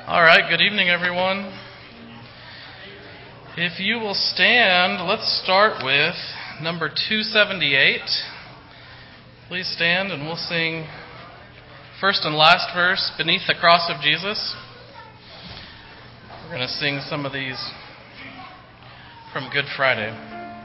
All right, good evening, everyone. If you will stand, let's start with number 278. Please stand and we'll sing first and last verse, Beneath the Cross of Jesus. We're going to sing some of these from Good Friday.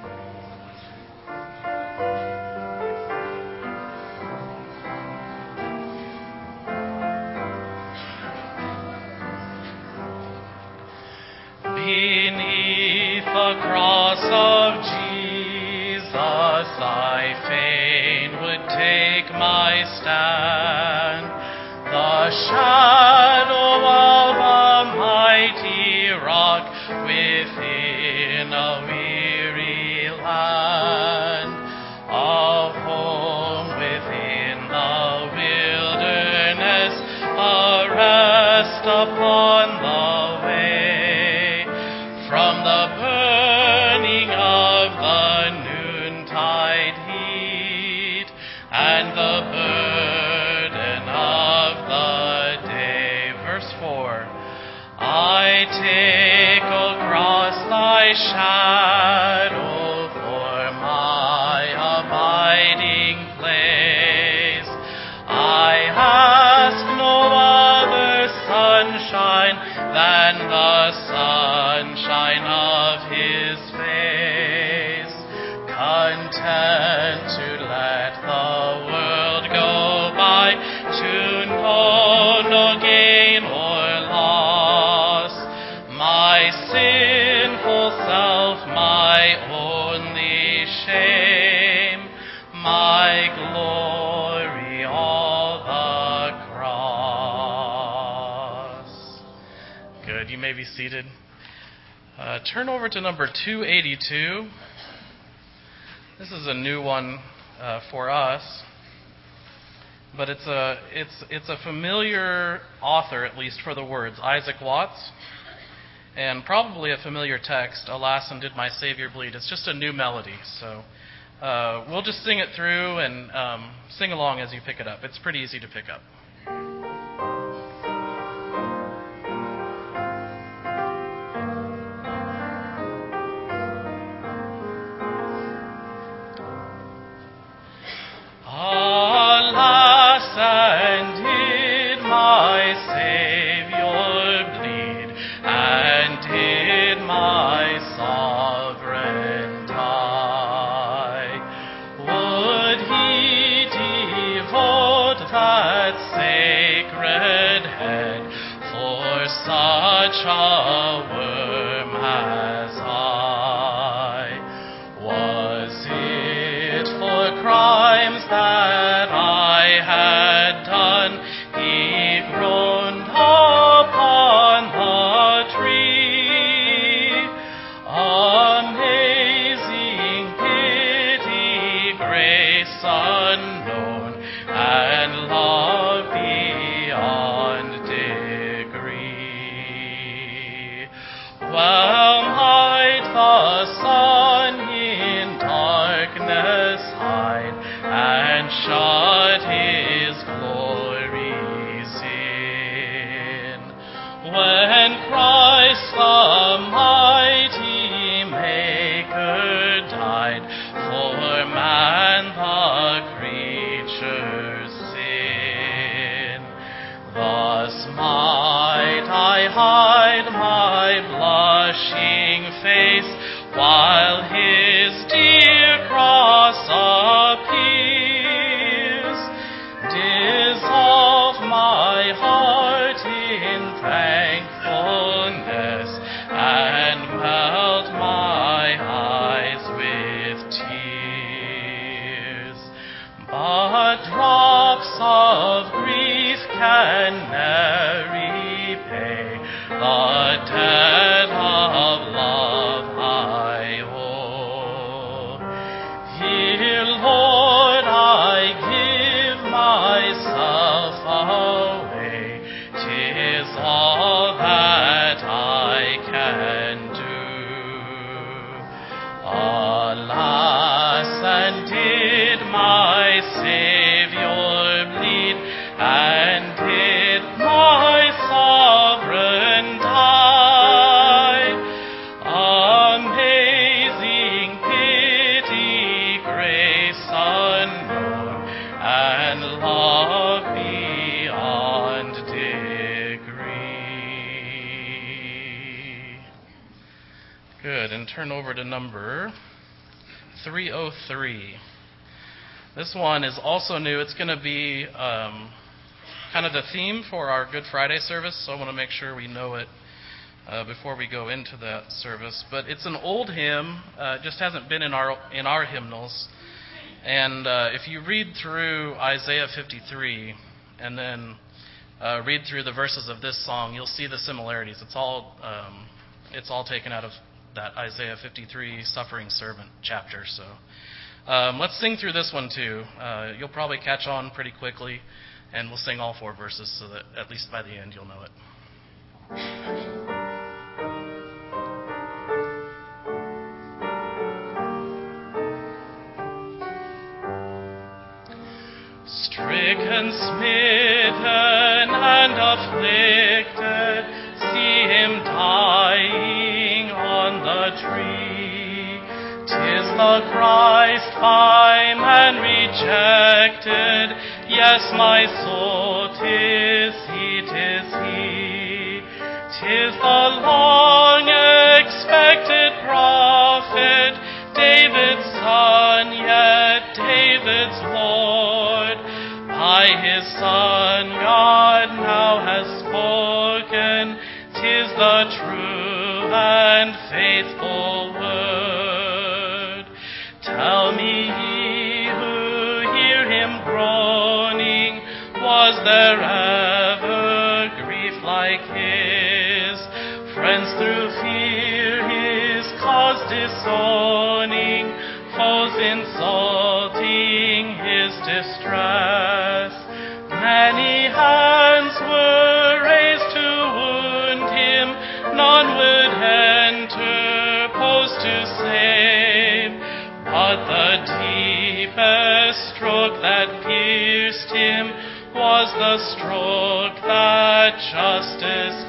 Beneath the cross of Jesus, I fain would take my stand. The shadow of a mighty rock within a weary land, a home within the wilderness, a rest upon the way. From the burning of the noontide heat and the burden of the day. Verse 4. I take across thy shadow for my abiding place. I ask no other sunshine than the sunshine of his face, content to let the world go by, to know no gain or loss. My sinful self, my only shame, my glory, all the cross. Good, you may be seated. Turn over to number 282. This is a new one for us, but it's a familiar author, at least for the words, Isaac Watts, and probably a familiar text, Alas, and did my Savior bleed. It's just a new melody, so we'll just sing it through and sing along as you pick it up. It's pretty easy to pick up. Such a worm as I. Was it for crimes that I had done he groaned upon the tree? Amazing pity, grace unknown, and love beyond degree. Well might the sun in darkness hide and shut his glories in, when Christ the mighty Maker died for man the creature's sin. Thus might I hide my blushing face while his dear cross appears, dissolve my heart in thankfulness and melt my eyes with tears. But drops of grief can ne'er repay the debt of love I owe. Here, Lord, I give myself away. 'Tis all that I can do. Alas, and did my Savior bleed, and did my sovereign Good, and turn over to number 303. This one is also new. It's going to be kind of the theme for our Good Friday service, so I want to make sure we know it before we go into that service. But it's an old hymn, just hasn't been in our hymnals. And if you read through Isaiah 53 and then read through the verses of this song, you'll see the similarities. It's all taken out of that Isaiah 53 suffering servant chapter. So let's sing through this one too. You'll probably catch on pretty quickly, and we'll sing all 4 verses so that at least by the end you'll know it. Stricken, smitten, and afflicted, see him dying on the tree. 'Tis the Christ by man rejected, yes, my soul, 'tis he, 'tis he. 'Tis the long-expected prophet, David's son, yet David's Lord. By his Son God now has spoken, 'tis the true and faithful word. Tell me, ye who hear him groaning, was there ever grief like his? Friends through fear his cause disowning, foes insulting his distress. Many hands were raised to wound him, none would interpose to save. But the deepest stroke that pierced him was the stroke that justice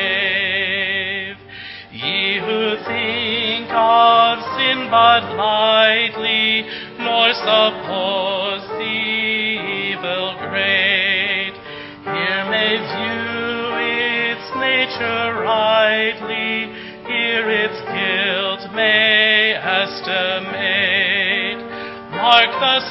gave. Ye who think of sin but lightly, nor suppose the evil great, here may view its nature rightly, here its guilt may estimate. Mark the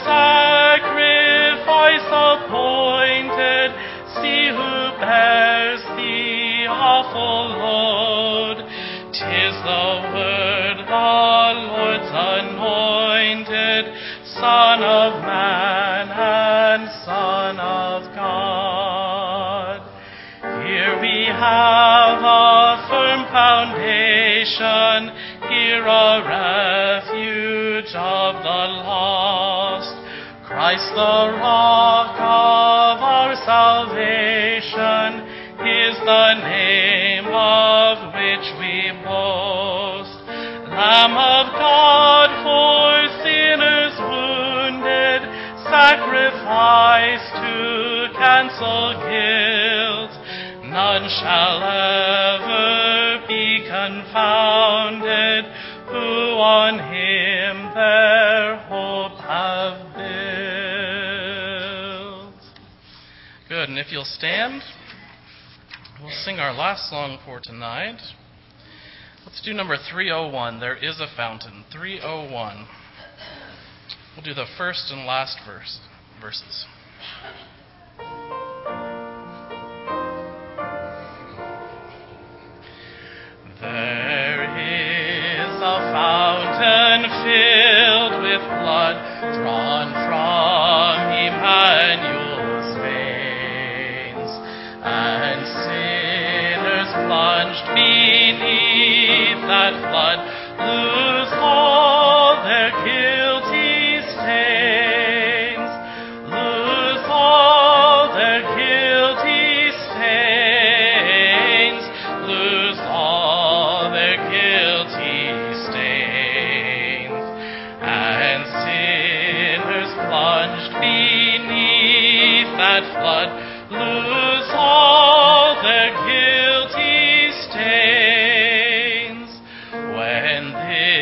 sacrifice appointed, see who bears the awful load. 'Tis the Word, the Lord's anointed, Son of man and Son of God. Here we have a firm foundation, here a refuge of the lost. Christ the rock of our salvation is the name of which we boast. Lamb of God for sinners wounded, sacrifice to cancel guilt. None shall ever be confounded who on him their hope have built. Good, and if you'll stand, we'll sing our last song for tonight. Let's do number 301, There is a Fountain. 301. We'll do the first and last verses. There is a fountain filled with blood, drawn from Emmanuel's veins, and sinners plunged beneath that flood lose all their guilty stains, lose all their guilty stains, lose all their guilty stains, and sinners plunged beneath that flood lose all their guilty stains. When this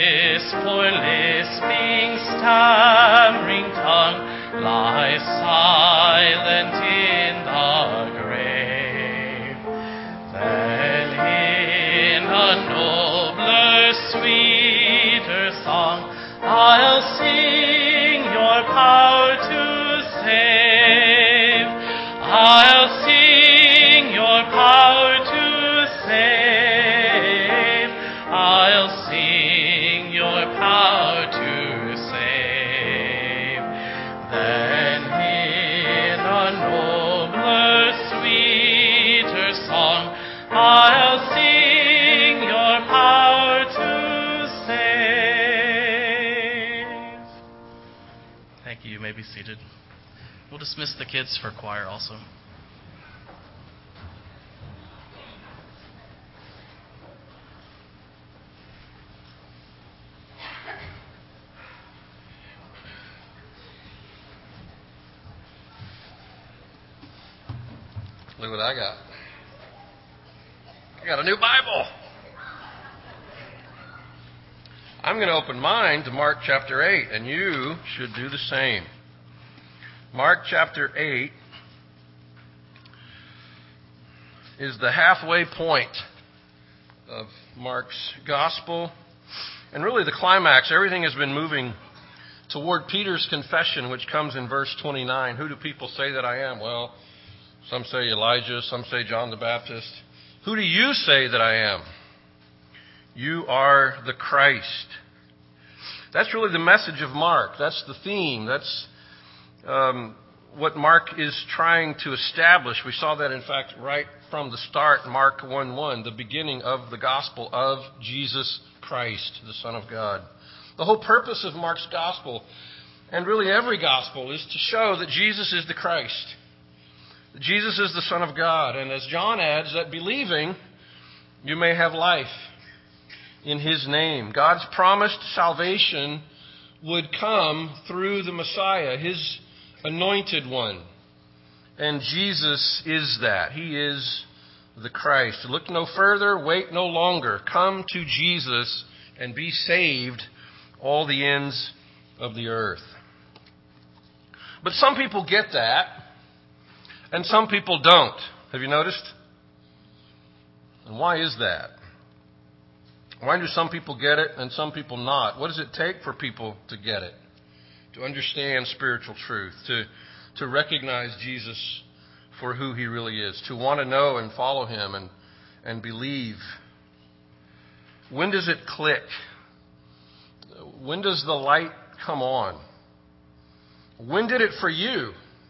save. I'll sing your power to save. Then in a nobler, sweeter song, I'll sing your power to save. Thank you. You may be seated. We'll dismiss the kids for choir also. Look what I got. I got a new Bible. I'm going to open mine to Mark chapter 8, and you should do the same. Mark chapter 8 is the halfway point of Mark's gospel, and really the climax. Everything has been moving toward Peter's confession, which comes in verse 29. Who do people say that I am? Well, some say Elijah, some say John the Baptist. Who do you say that I am? You are the Christ. That's really the message of Mark. That's the theme. That's what Mark is trying to establish. We saw that, in fact, right from the start, Mark 1:1, the beginning of the gospel of Jesus Christ, the Son of God. The whole purpose of Mark's gospel, and really every gospel, is to show that Jesus is the Christ. Jesus is the Son of God. And as John adds, that believing, you may have life in His name. God's promised salvation would come through the Messiah, His anointed one. And Jesus is that. He is the Christ. Look no further, wait no longer. Come to Jesus and be saved, all the ends of the earth. But some people get that, and some people don't. Have you noticed? And why is that? Why do some people get it and some people not? What does it take for people to get it? To understand spiritual truth, to recognize Jesus for who He really is, to want to know and follow Him and believe. When does it click? When does the light come on? When did it for you?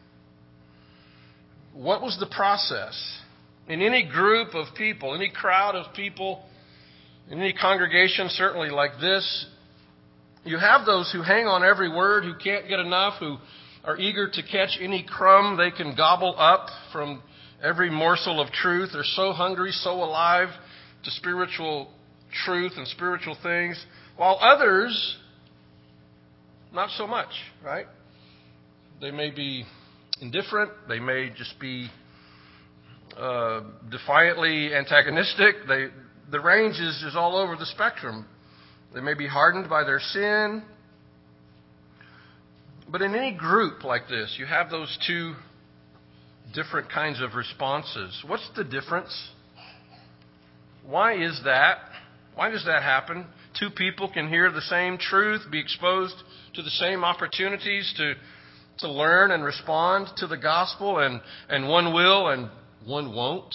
What was the process? In any group of people, any crowd of people, in any congregation, certainly like this, you have those who hang on every word, who can't get enough, who are eager to catch any crumb they can gobble up from every morsel of truth. They're so hungry, so alive to spiritual truth and spiritual things, while others, not so much, right? They may be indifferent. They may just be defiantly antagonistic. The range is all over the spectrum. They may be hardened by their sin. But in any group like this, you have those two different kinds of responses. What's the difference? Why is that? Why does that happen? Two people can hear the same truth, be exposed to the same opportunities to learn and respond to the gospel, and one will and one won't.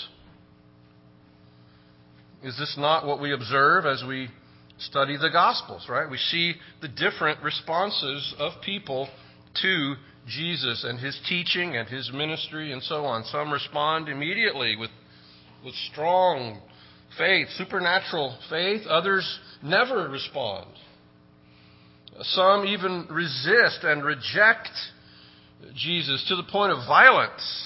Is this not what we observe as we study the Gospels, right? We see the different responses of people to Jesus and His teaching and His ministry and so on. Some respond immediately with strong faith, supernatural faith. Others never respond. Some even resist and reject Jesus to the point of violence.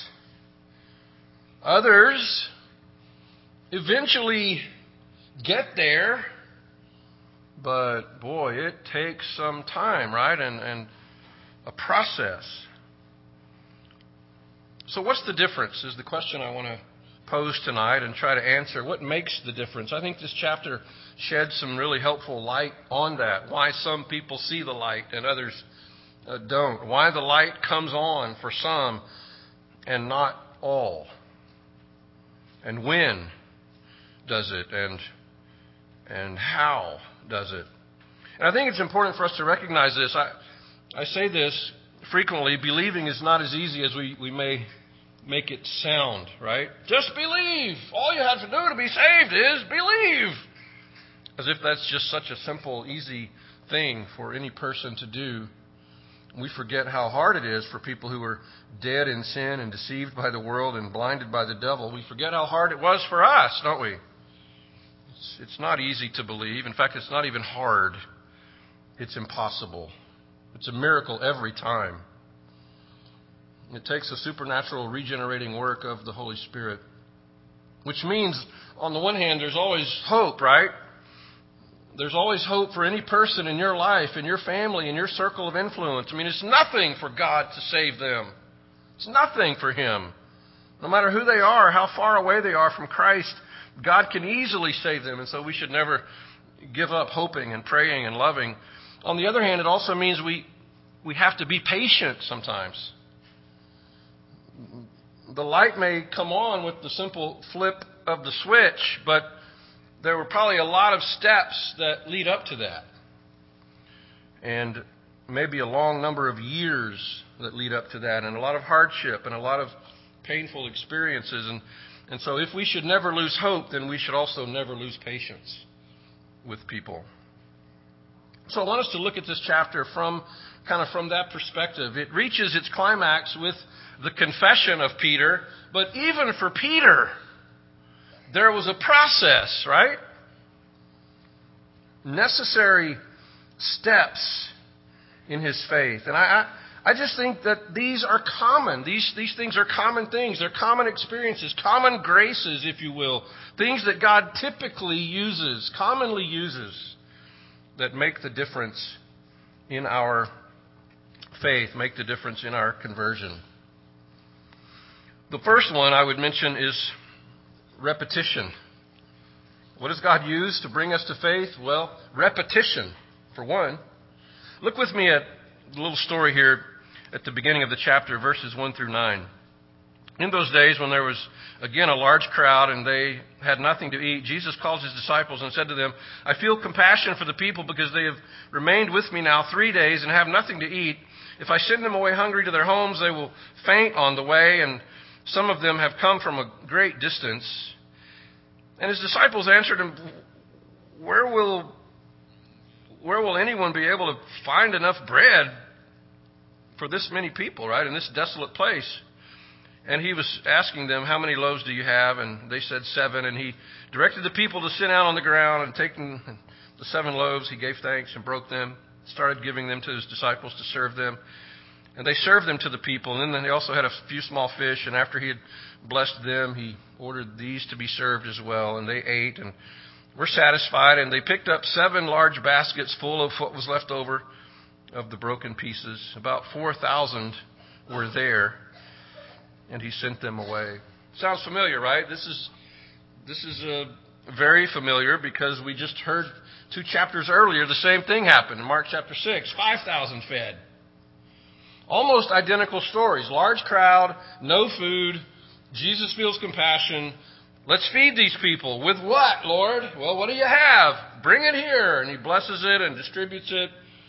Others eventually get there, but boy, it takes some time, right? And a process. So what's the difference is the question I want to pose tonight and try to answer. What makes the difference? I think this chapter sheds some really helpful light on that. Why some people see the light and others don't. Why the light comes on for some and not all. And when does it? And how does it? And I think it's important for us to recognize this. I say this frequently. Believing is not as easy as we may make it sound, right? Just believe. All you have to do to be saved is believe. As if that's just such a simple, easy thing for any person to do. We forget how hard it is for people who are dead in sin and deceived by the world and blinded by the devil. We forget how hard it was for us, don't we? It's not easy to believe. In fact, it's not even hard. It's impossible. It's a miracle every time. It takes a supernatural regenerating work of the Holy Spirit. Which means, on the one hand, there's always hope, right? There's always hope for any person in your life, in your family, in your circle of influence. I mean, it's nothing for God to save them. It's nothing for Him. No matter who they are, how far away they are from Christ, God can easily save them. And so we should never give up hoping and praying and loving. On the other hand, it also means we have to be patient sometimes. The light may come on with the simple flip of the switch, but there were probably a lot of steps that lead up to that. And maybe a long number of years that lead up to that, and a lot of hardship and a lot of painful experiences. And so if we should never lose hope, then we should also never lose patience with people. So I want us to look at this chapter from that perspective. It reaches its climax with the confession of Peter, but even for Peter, there was a process, right? Necessary steps in his faith. And I just think that these are common. These things are common things. They're common experiences, common graces, if you will. Things that God typically uses, commonly uses, that make the difference in our faith, make the difference in our conversion. The first one I would mention is repetition. What does God use to bring us to faith? Well, repetition, for one. Look with me at a little story here at the beginning of the chapter, verses 1 through 9. In those days, when there was, again, a large crowd and they had nothing to eat, Jesus called his disciples and said to them, I feel compassion for the people because they have remained with me now 3 days and have nothing to eat. If I send them away hungry to their homes, they will faint on the way, and some of them have come from a great distance. And his disciples answered him, Where will anyone be able to find enough bread for this many people, right, in this desolate place? And he was asking them, how many loaves do you have? And they said 7. And he directed the people to sit down on the ground, and taking the 7 loaves, he gave thanks and broke them, started giving them to his disciples to serve them. And they served them to the people. And then they also had a few small fish. And after he had blessed them, he ordered these to be served as well. And they ate and were satisfied. And they picked up 7 large baskets full of what was left over of the broken pieces. About 4,000 were there. And he sent them away. Sounds familiar, right? This is very familiar because we just heard 2 chapters earlier the same thing happened in Mark chapter 6. 5,000 fed. Almost identical stories. Large crowd, no food. Jesus feels compassion. Let's feed these people. With what, Lord? Well, what do you have? Bring it here. And he blesses it and distributes it.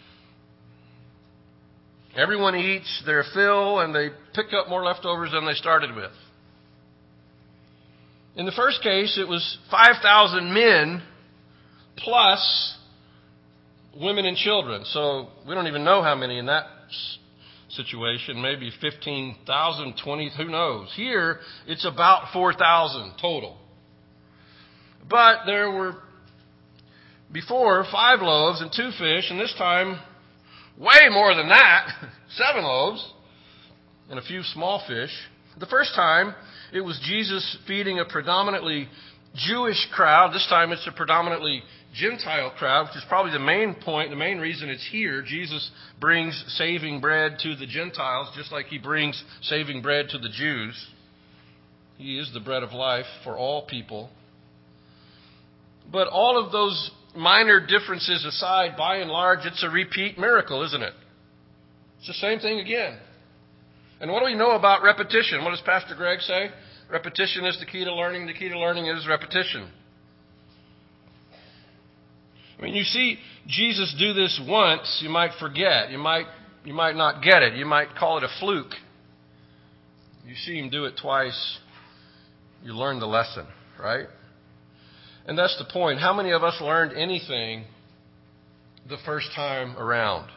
Everyone eats their fill, and they pick up more leftovers than they started with. In the first case, it was 5,000 men plus women and children. So we don't even know how many in that situation. Maybe 15,000, 20, who knows. Here, it's about 4,000 total. But there were before 5 loaves and 2 fish, and this time way more than that, 7 loaves and a few small fish. The first time, it was Jesus feeding a predominantly Jewish crowd. This time it's a predominantly Gentile crowd, which is probably the main point, the main reason it's here. Jesus brings saving bread to the Gentiles, just like he brings saving bread to the Jews. He is the bread of life for all people. But all of those minor differences aside, by and large, it's a repeat miracle, isn't it? It's the same thing again. And what do we know about repetition? What does Pastor Greg say? Repetition is the key to learning. The key to learning is repetition. I mean, you see Jesus do this once, you might forget. You might not get it. You might call it a fluke. You see him do it twice, you learn the lesson, right? And that's the point. How many of us learned anything the first time around?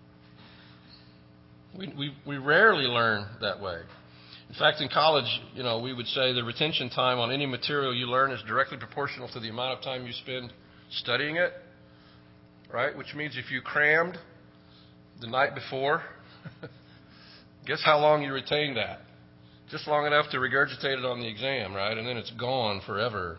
We rarely learn that way. In fact, in college, we would say the retention time on any material you learn is directly proportional to the amount of time you spend studying it, right? Which means if you crammed the night before, guess how long you retained that? Just long enough to regurgitate it on the exam, right? And then it's gone forever.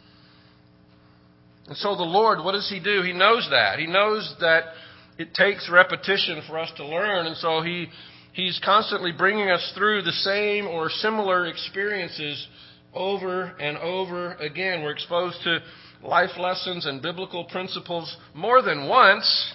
And so the Lord, what does He do? He knows that. He knows that it takes repetition for us to learn. And so He's constantly bringing us through the same or similar experiences over and over again. We're exposed to life lessons and biblical principles more than once.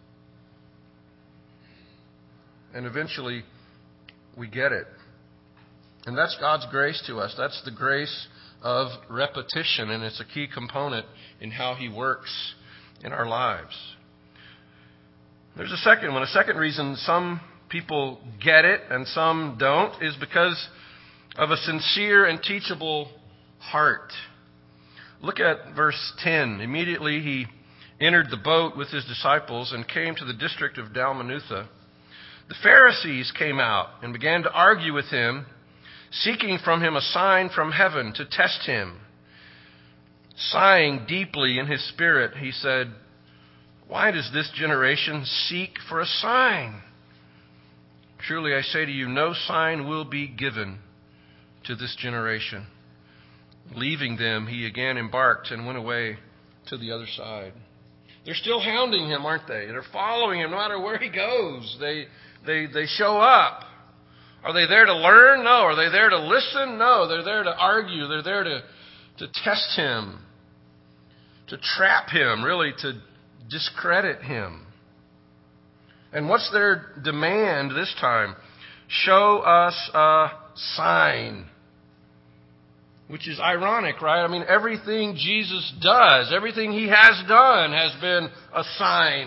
And eventually, we get it. And that's God's grace to us. That's the grace of repetition, and it's a key component in how He works in our lives. There's a second one. A second reason some people get it and some don't is because of a sincere and teachable heart. Look at verse 10. Immediately He entered the boat with His disciples and came to the district of Dalmanutha. The Pharisees came out and began to argue with Him, seeking from Him a sign from heaven to test Him. Sighing deeply in His spirit, He said, "Why does this generation seek for a sign? Truly I say to you, no sign will be given to this generation." Leaving them, He again embarked and went away to the other side. They're still hounding Him, aren't they? They're following Him no matter where He goes. They show up. Are they there to learn? No. Are they there to listen? No. They're there to argue. They're there to test Him, to trap Him, really to discredit Him. And what's their demand this time? Show us a sign. Which is ironic, right? I mean, everything Jesus does, everything He has done has been a sign.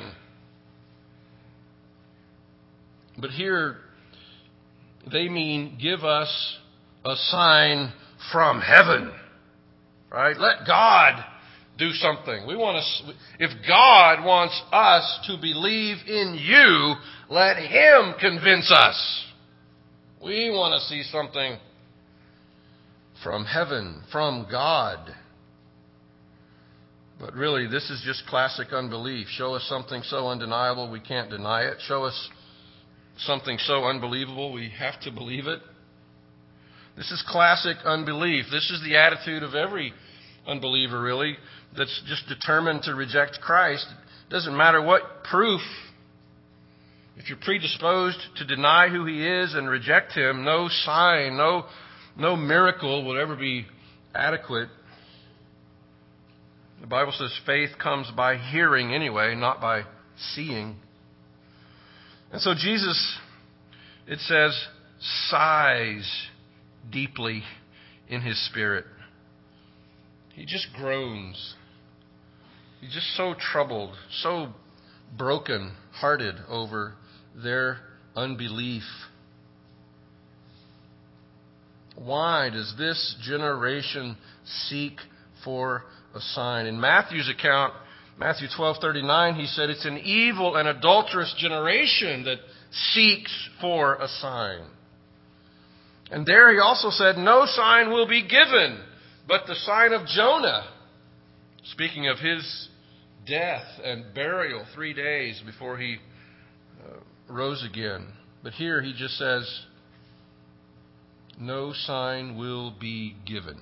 But here, they mean give us a sign from heaven, right? Let God do something. If God wants us to believe in you, let Him convince us. We want to see something from heaven, from God. But really, this is just classic unbelief. Show us something so undeniable we can't deny it. Show us something so unbelievable we have to believe it. This is classic unbelief. This is the attitude of every unbeliever, really, that's just determined to reject Christ. It doesn't matter what proof. If you're predisposed to deny who He is and reject Him, no sign, no miracle will ever be adequate. The Bible says faith comes by hearing anyway, not by seeing. And so Jesus, it says, sighs deeply in His spirit. He just groans. He's just so troubled, so broken-hearted over their unbelief. Why does this generation seek for a sign? In Matthew's account, Matthew 12:39, he said, it's an evil and adulterous generation that seeks for a sign. And there he also said, no sign will be given but the sign of Jonah. Speaking of his death and burial 3 days before he rose again. But here he just says, no sign will be given.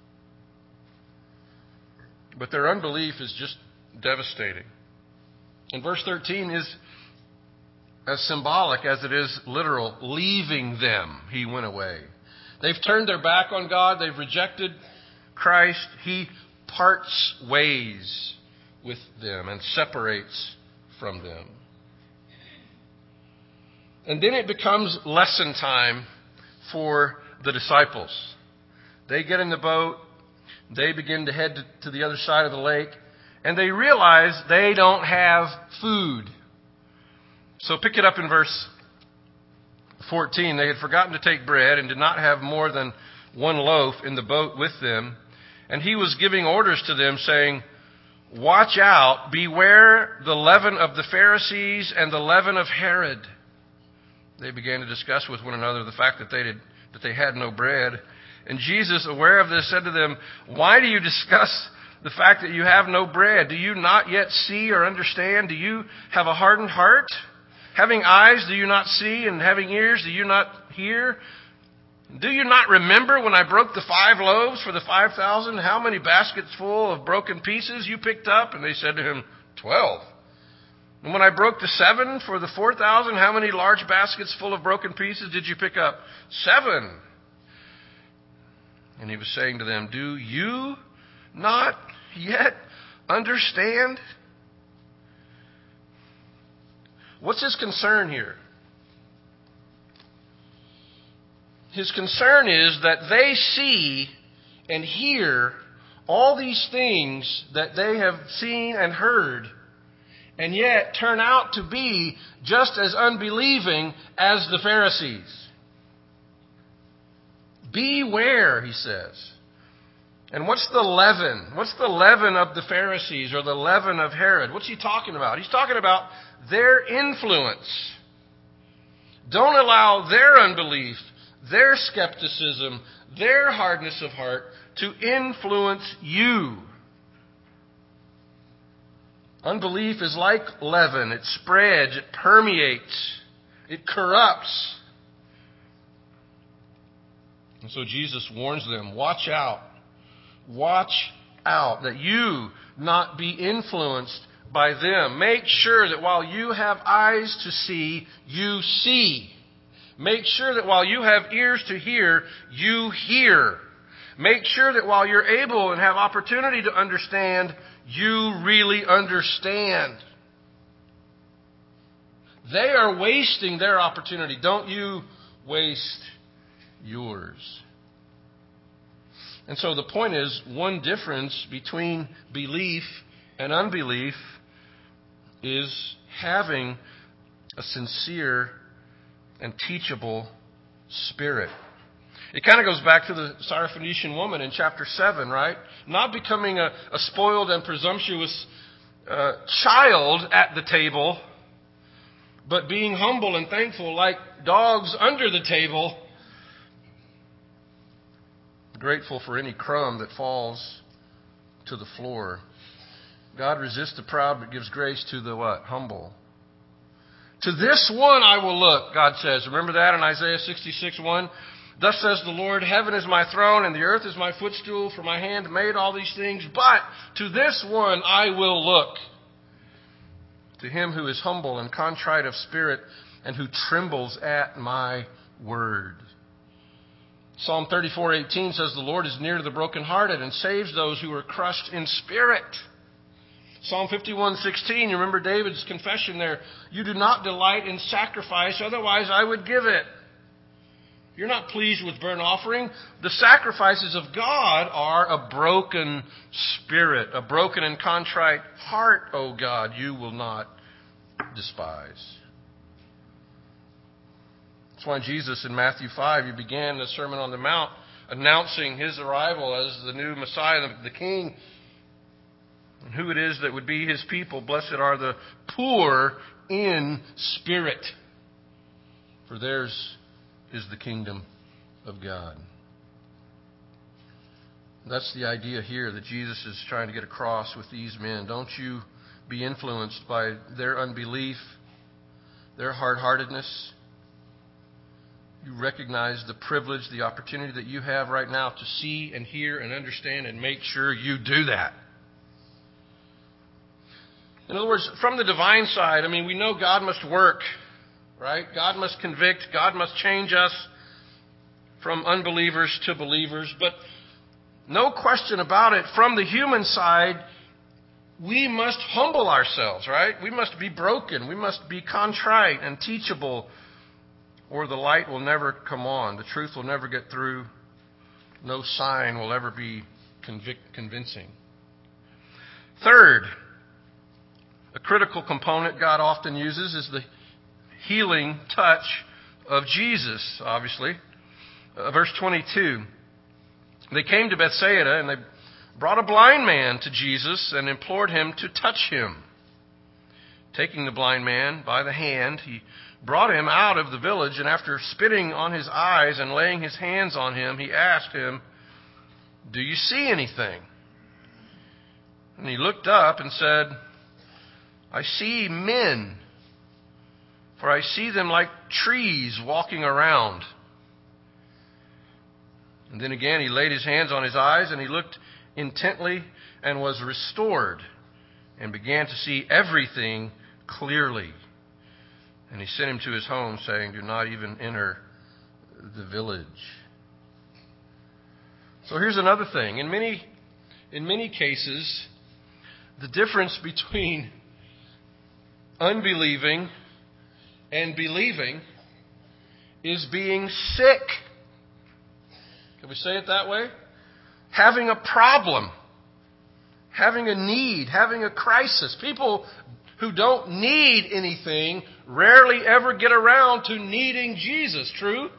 But their unbelief is just devastating. And verse 13 is as symbolic as it is literal. Leaving them, He went away. They've turned their back on God. They've rejected Christ. He parts ways with them and separates from them. And then it becomes lesson time for the disciples. They get in the boat. They begin to head to the other side of the lake. And they realize they don't have food. So pick it up in verse 14, they had forgotten to take bread and did not have more than one loaf in the boat with them. And he was giving orders to them, saying, "Watch out, beware the leaven of the Pharisees and the leaven of Herod." They began to discuss with one another the fact that they had no bread. And Jesus, aware of this, said to them, "Why do you discuss the fact that you have no bread? Do you not yet see or understand? Do you have a hardened heart? Having eyes, do you not see? And having ears, do you not hear? Do you not remember when I broke the 5 loaves for the 5,000? How many baskets full of broken pieces you picked up?" And they said to him, 12. "And when I broke the 7 for the 4,000, how many large baskets full of broken pieces did you pick up?" 7. And he was saying to them, "Do you not yet understand?" What's his concern here? His concern is that they see and hear all these things that they have seen and heard, and yet turn out to be just as unbelieving as the Pharisees. Beware, he says. And what's the leaven? What's the leaven of the Pharisees or the leaven of Herod? What's he talking about? He's talking about their influence. Don't allow their unbelief, their skepticism, their hardness of heart to influence you. Unbelief is like leaven. It spreads, it permeates, it corrupts. And so Jesus warns them, watch out. Watch out that you not be influenced by them. Make sure that while you have eyes to see, you see. Make sure that while you have ears to hear, you hear. Make sure that while you're able and have opportunity to understand, you really understand. They are wasting their opportunity. Don't you waste yours. And so the point is, one difference between belief and unbelief is having a sincere and teachable spirit. It kind of goes back to the Syrophoenician woman in chapter 7, right? Not becoming a spoiled and presumptuous child at the table, but being humble and thankful like dogs under the table, grateful for any crumb that falls to the floor. God resists the proud but gives grace to the what? Humble. To this one I will look, God says. Remember that in Isaiah 66:1? Thus says the Lord, heaven is my throne and the earth is my footstool, for my hand made all these things. But to this one I will look. To him who is humble and contrite of spirit and who trembles at my word. Psalm 34:18 says the Lord is near to the brokenhearted and saves those who are crushed in spirit. Psalm 51:16, you remember David's confession there. You do not delight in sacrifice, otherwise I would give it. You're not pleased with burnt offering. The sacrifices of God are a broken spirit, a broken and contrite heart, O God, you will not despise. That's why Jesus in Matthew 5, he began the Sermon on the Mount announcing his arrival as the new Messiah, the King, and who it is that would be his people. Blessed are the poor in spirit, for theirs is the kingdom of God. That's the idea here that Jesus is trying to get across with these men. Don't you be influenced by their unbelief, their hard-heartedness. You recognize the privilege, the opportunity that you have right now to see and hear and understand, and make sure you do that. In other words, from the divine side, we know God must work, right? God must convict. God must change us from unbelievers to believers. But no question about it, from the human side, we must humble ourselves, right? We must be broken. We must be contrite and teachable, or the light will never come on. The truth will never get through. No sign will ever be convincing. Third, a critical component God often uses is the healing touch of Jesus, obviously. Verse 22. They came to Bethsaida, and they brought a blind man to Jesus and implored him to touch him. Taking the blind man by the hand, he brought him out of the village, and after spitting on his eyes and laying his hands on him, he asked him, "Do you see anything?" And he looked up and said, "I see men, for I see them like trees walking around." And then again he laid his hands on his eyes, and he looked intently and was restored and began to see everything clearly. And he sent him to his home, saying, "Do not even enter the village." So here's another thing. In many cases, the difference between unbelieving and believing is being sick. Can we say it that way? Having a problem, having a need, having a crisis. People who don't need anything rarely ever get around to needing Jesus. True?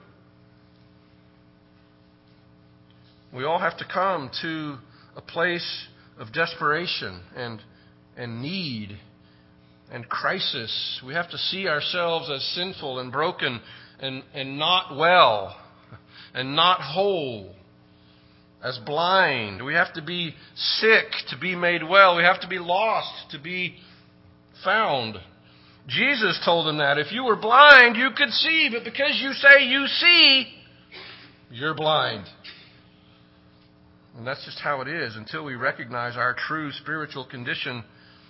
We all have to come to a place of desperation and need and crisis. We have to see ourselves as sinful and broken and not well and not whole, as blind. We have to be sick to be made well. We have to be lost to be found. Jesus told them that if you were blind, you could see, but because you say you see, you're blind. And that's just how it is. Until we recognize our true spiritual condition,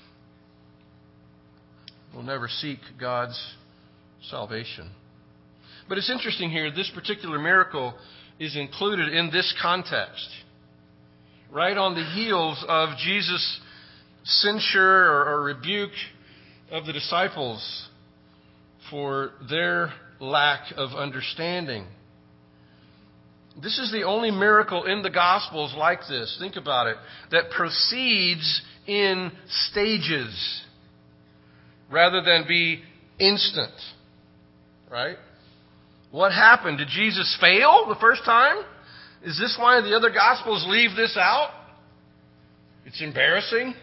we'll never seek God's salvation. But it's interesting here, this particular miracle is included in this context. Right on the heels of Jesus' censure or rebuke of the disciples for their lack of understanding. This is the only miracle in the Gospels like this. Think about it. That proceeds in stages rather than be instant. Right? What happened? Did Jesus fail the first time? Is this why the other Gospels leave this out? It's embarrassing.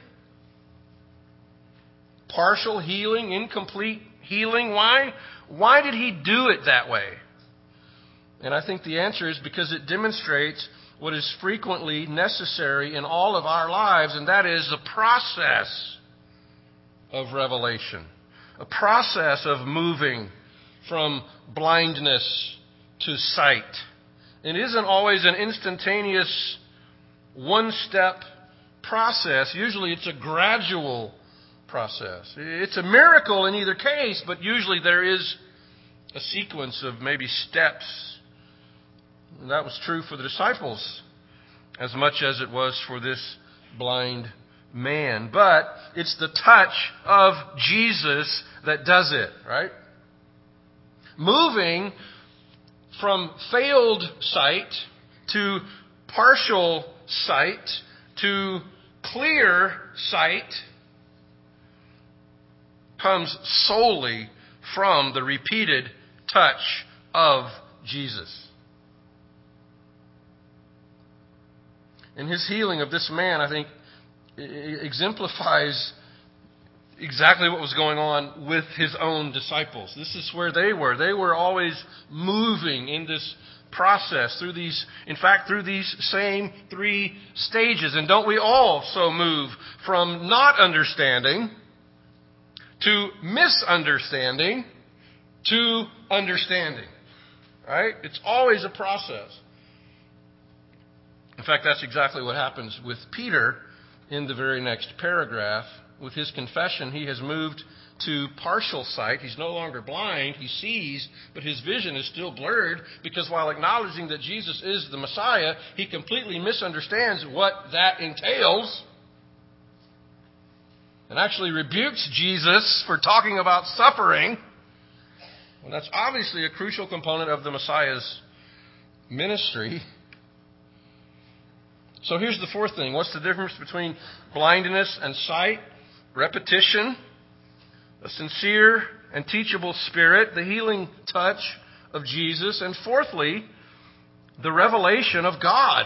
Partial healing, incomplete healing. Why? Why did he do it that way? And I think the answer is because it demonstrates what is frequently necessary in all of our lives, and that is a process of revelation. A process of moving from blindness to sight. It isn't always an instantaneous, one-step process. Usually it's a gradual process. It's a miracle in either case, but usually there is a sequence of maybe steps. And that was true for the disciples as much as it was for this blind man. But it's the touch of Jesus that does it, right? Moving from failed sight to partial sight to clear sight comes solely from the repeated touch of Jesus. And his healing of this man, I think, exemplifies exactly what was going on with his own disciples. This is where they were. They were always moving in this process through these same three stages. And don't we also move from not understanding to misunderstanding to understanding? Right? It's always a process. In fact, that's exactly what happens with Peter in the very next paragraph. With his confession, he has moved to partial sight. He's no longer blind. He sees, but his vision is still blurred because while acknowledging that Jesus is the Messiah, he completely misunderstands what that entails and actually rebukes Jesus for talking about suffering. And that's obviously a crucial component of the Messiah's ministry. So here's the fourth thing. What's the difference between blindness and sight? Repetition, a sincere and teachable spirit, the healing touch of Jesus. And fourthly, the revelation of God.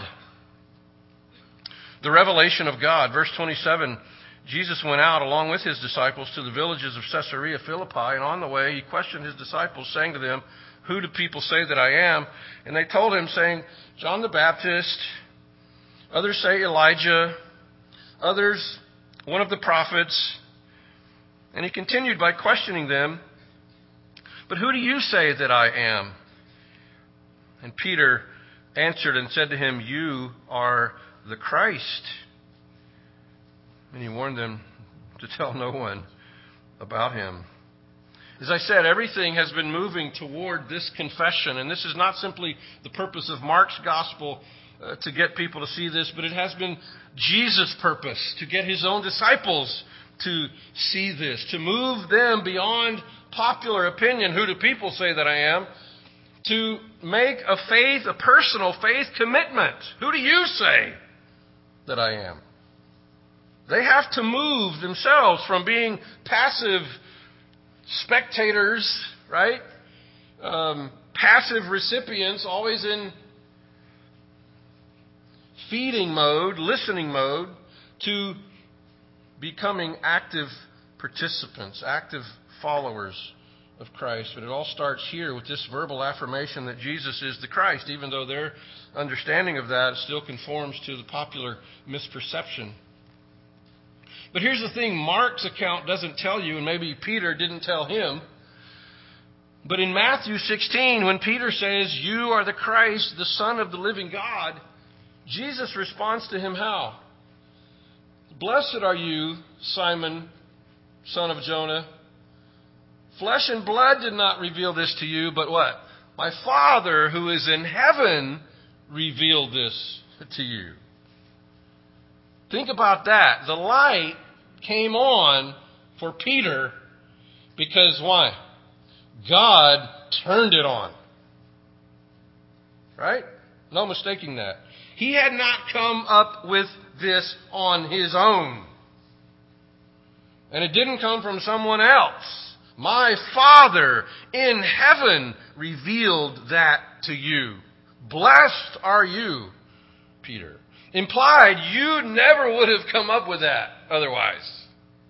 The revelation of God. Verse 27, Jesus went out along with his disciples to the villages of Caesarea Philippi, and on the way he questioned his disciples, saying to them, "Who do people say that I am?" And they told him, saying, "John the Baptist. Others say Elijah. Others, one of the prophets." And he continued by questioning them, "But who do you say that I am?" And Peter answered and said to him, "You are the Christ." And he warned them to tell no one about him. As I said, everything has been moving toward this confession. And this is not simply the purpose of Mark's gospel to get people to see this, but it has been Jesus' purpose to get his own disciples to see this, to move them beyond popular opinion, who do people say that I am, to make a personal faith commitment. Who do you say that I am? They have to move themselves from being passive spectators, right? Passive recipients, always in feeding mode, listening mode, to becoming active participants, active followers of Christ. But it all starts here with this verbal affirmation that Jesus is the Christ, even though their understanding of that still conforms to the popular misperception. But here's the thing Mark's account doesn't tell you, and maybe Peter didn't tell him. But in Matthew 16, when Peter says, "You are the Christ, the Son of the living God," Jesus responds to him how? "Blessed are you, Simon, son of Jonah. Flesh and blood did not reveal this to you, but what? My Father who is in heaven revealed this to you." Think about that. The light came on for Peter because why? God turned it on. Right? No mistaking that. He had not come up with this on his own. And it didn't come from someone else. My Father in heaven revealed that to you. Blessed are you, Peter. Implied, you never would have come up with that otherwise.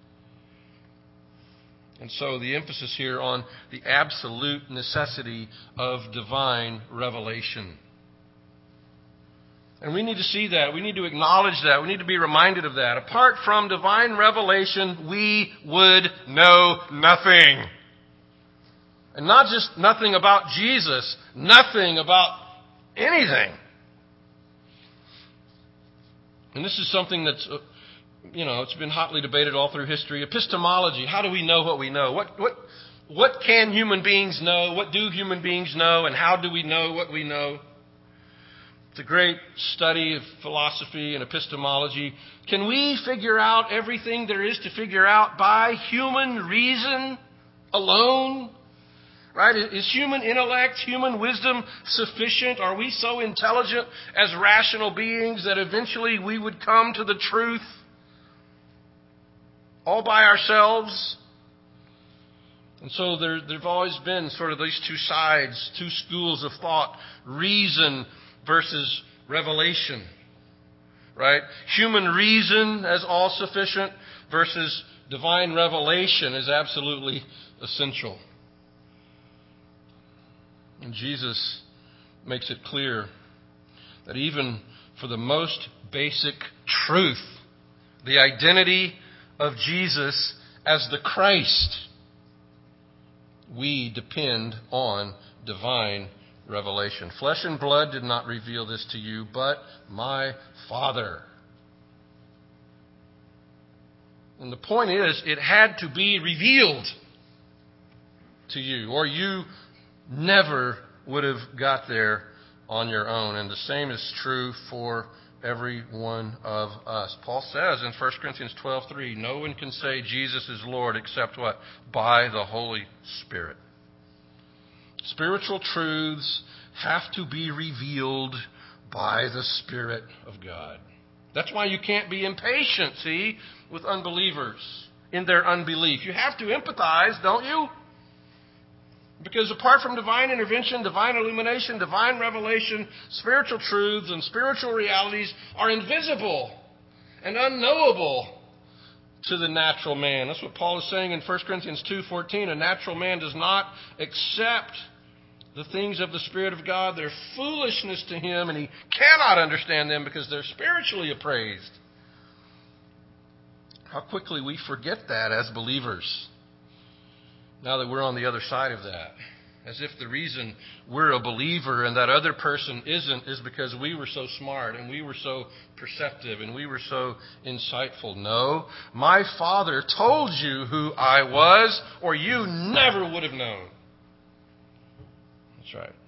And so the emphasis here on the absolute necessity of divine revelation. And we need to see that. We need to acknowledge that. We need to be reminded of that. Apart from divine revelation, we would know nothing. And not just nothing about Jesus, nothing about anything. And this is something that's, it's been hotly debated all through history. Epistemology. How do we know what we know? What can human beings know? What do human beings know? And how do we know what we know? It's a great study of philosophy and epistemology. Can we figure out everything there is to figure out by human reason alone? Right? Is human intellect, human wisdom sufficient? Are we so intelligent as rational beings that eventually we would come to the truth all by ourselves? And so there've always been sort of these two sides, two schools of thought, reason versus revelation. Right? Human reason as all sufficient versus divine revelation is absolutely essential. And Jesus makes it clear that even for the most basic truth, the identity of Jesus as the Christ, we depend on divine revelation. Flesh and blood did not reveal this to you, but my Father. And the point is, it had to be revealed to you, or you never would have got there on your own. And the same is true for every one of us. Paul says in 1 Corinthians 12:3, no one can say Jesus is Lord except what? By the Holy Spirit. Spiritual truths have to be revealed by the Spirit of God. That's why you can't be impatient, see, with unbelievers in their unbelief. You have to empathize, don't you? Because apart from divine intervention, divine illumination, divine revelation, spiritual truths and spiritual realities are invisible and unknowable to the natural man. That's what Paul is saying in 1 Corinthians 2:14. A natural man does not accept the things of the Spirit of God. They're foolishness to him, and he cannot understand them because they're spiritually appraised. How quickly we forget that as believers, now that we're on the other side of that. As if the reason we're a believer and that other person isn't is because we were so smart and we were so perceptive and we were so insightful. No, my Father told you who I was, or you never would have known. That's right.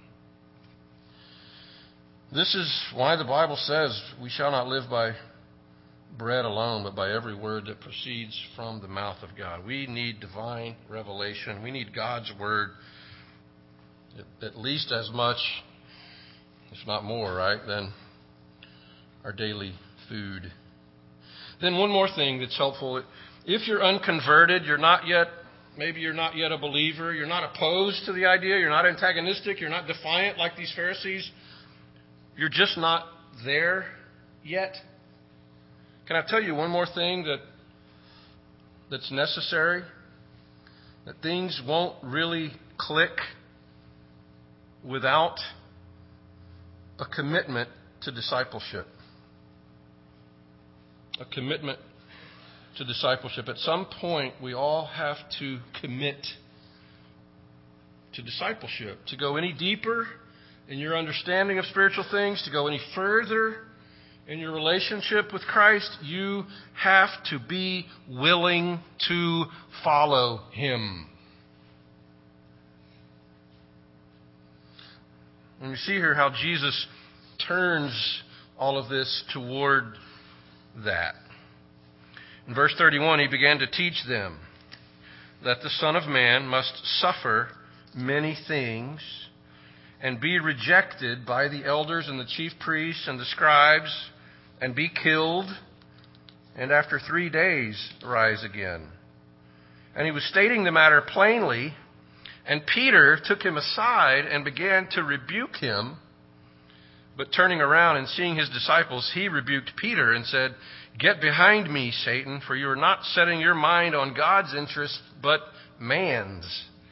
This is why the Bible says we shall not live by bread alone, but by every word that proceeds from the mouth of God. We need divine revelation. We need God's word at least as much, if not more, right, than our daily food. Then one more thing that's helpful. If you're unconverted, maybe you're not yet a believer, you're not opposed to the idea, you're not antagonistic, you're not defiant like these Pharisees, you're just not there yet. Can I tell you one more thing that's necessary? That things won't really click without a commitment to discipleship. A commitment to discipleship. At some point, we all have to commit to discipleship. To go any deeper in your understanding of spiritual things, to go any further in your relationship with Christ, you have to be willing to follow Him. And we see here how Jesus turns all of this toward that. In verse 31, He began to teach them that the Son of Man must suffer many things and be rejected by the elders and the chief priests and the scribes and be killed, and after 3 days rise again. And He was stating the matter plainly, and Peter took Him aside and began to rebuke him. But turning around and seeing His disciples, He rebuked Peter and said, "Get behind me, Satan, for you are not setting your mind on God's interest, but man's."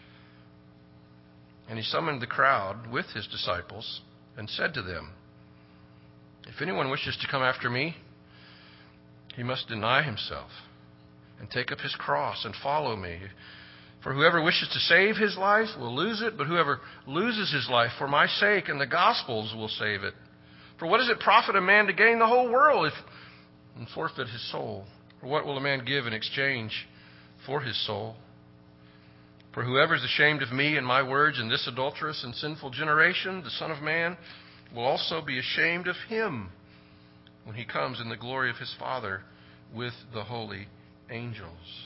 And He summoned the crowd with His disciples and said to them, "If anyone wishes to come after me, he must deny himself and take up his cross and follow me. For whoever wishes to save his life will lose it, but whoever loses his life for my sake and the gospel's will save it. For what does it profit a man to gain the whole world and forfeit his soul? Or what will a man give in exchange for his soul? For whoever is ashamed of me and my words in this adulterous and sinful generation, the Son of Man will also be ashamed of him when He comes in the glory of His Father with the holy angels."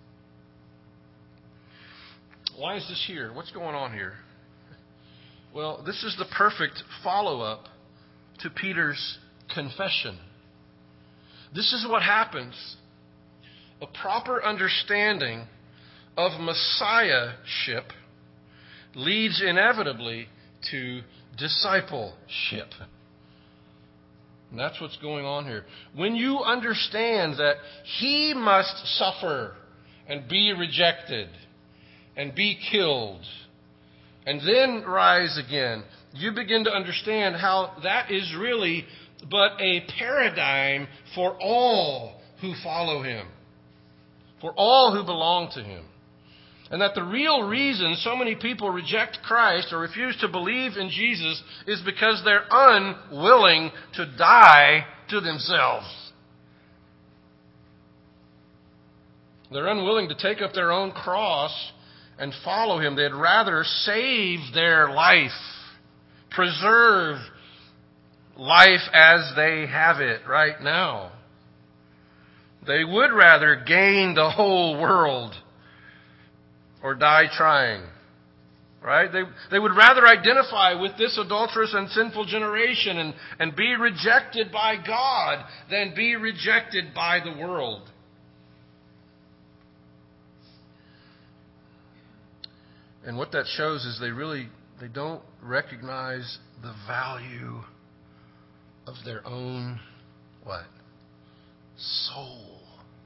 Why is this here? What's going on here? Well, this is the perfect follow-up to Peter's confession. This is what happens. A proper understanding of Messiahship leads inevitably to discipleship. And that's what's going on here. When you understand that He must suffer and be rejected and be killed and then rise again, you begin to understand how that is really but a paradigm for all who follow Him, for all who belong to Him. And that the real reason so many people reject Christ or refuse to believe in Jesus is because they're unwilling to die to themselves. They're unwilling to take up their own cross and follow Him. They'd rather save their life, preserve life as they have it right now. They would rather gain the whole world or die trying, right? They would rather identify with this adulterous and sinful generation and be rejected by God than be rejected by the world. And what that shows is they don't recognize the value of their own what? Soul.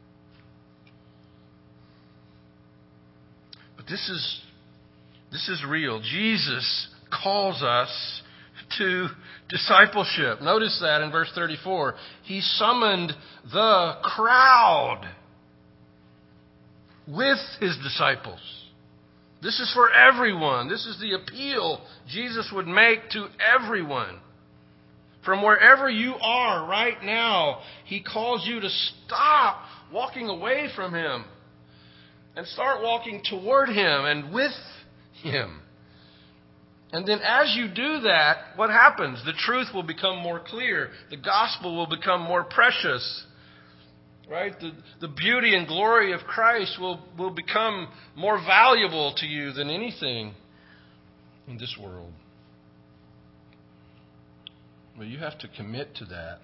But this is real. Jesus calls us to discipleship. Notice that in verse 34. He summoned the crowd with his disciples. This is for everyone. This is the appeal Jesus would make to everyone. From wherever you are right now, He calls you to stop walking away from Him and start walking toward Him and with Him. And then as you do that, what happens? The truth will become more clear. The gospel will become more precious. Right? The beauty and glory of Christ will become more valuable to you than anything in this world. But you have to commit to that.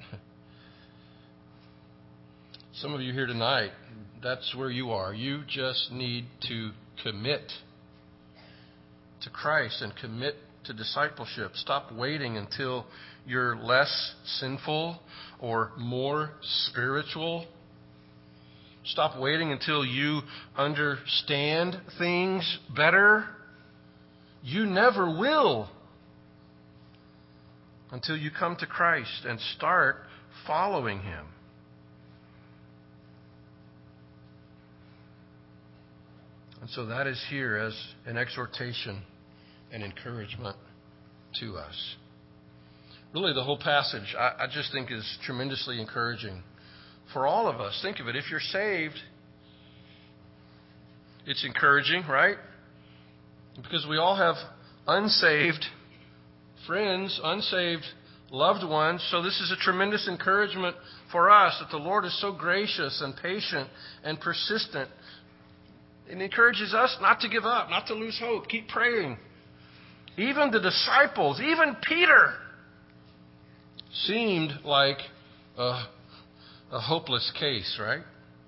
Some of you here tonight, that's where you are. You just need to commit to Christ and commit to discipleship. Stop waiting until you're less sinful or more spiritual. Stop waiting until you understand things better. You never will until you come to Christ and start following Him. And so that is here as an exhortation and encouragement to us. Really, the whole passage, I just think is tremendously encouraging for all of us. Think of it. If you're saved, it's encouraging, right? Because we all have unsaved friends, unsaved loved ones. So this is a tremendous encouragement for us that the Lord is so gracious and patient and persistent. It encourages us not to give up, not to lose hope. Keep praying. Even the disciples, even Peter, seemed like a hopeless case, right?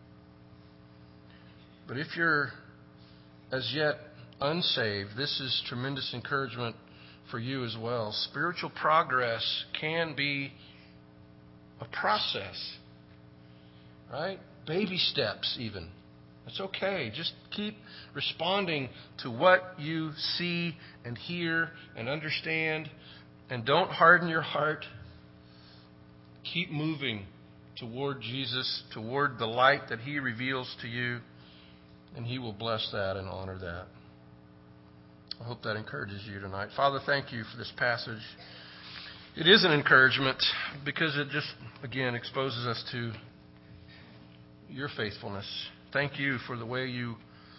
But if you're as yet unsaved, this is tremendous encouragement for you as well. Spiritual progress can be a process, right? Baby steps even. It's okay. Just keep responding to what you see and hear and understand, and don't harden your heart. Keep moving toward Jesus, toward the light that He reveals to you, and He will bless that and honor that. I hope that encourages you tonight. Father, thank you for this passage. It is an encouragement because it just, again, exposes us to your faithfulness. Thank you for the way you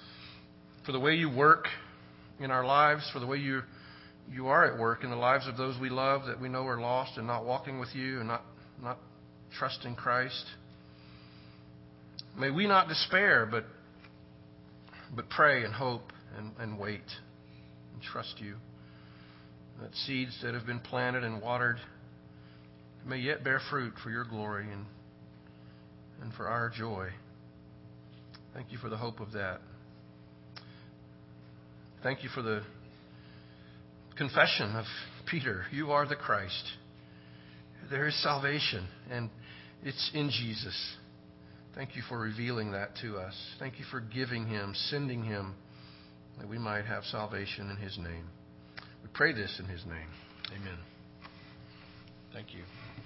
work in our lives, for the way you are at work in the lives of those we love that we know are lost and not walking with you and not trusting Christ. May we not despair, but pray and hope and wait and trust you. That seeds that have been planted and watered may yet bear fruit for your glory and for our joy. Thank you for the hope of that. Thank you for the confession of Peter. You are the Christ. There is salvation, and it's in Jesus. Thank you for revealing that to us. Thank you for giving Him, sending Him, that we might have salvation in His name. We pray this in His name. Amen. Thank you.